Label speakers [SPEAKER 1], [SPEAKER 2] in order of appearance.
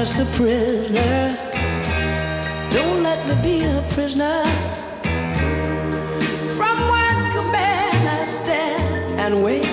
[SPEAKER 1] just a prisoner. Don't let me be a prisoner. From one command I stand and wait.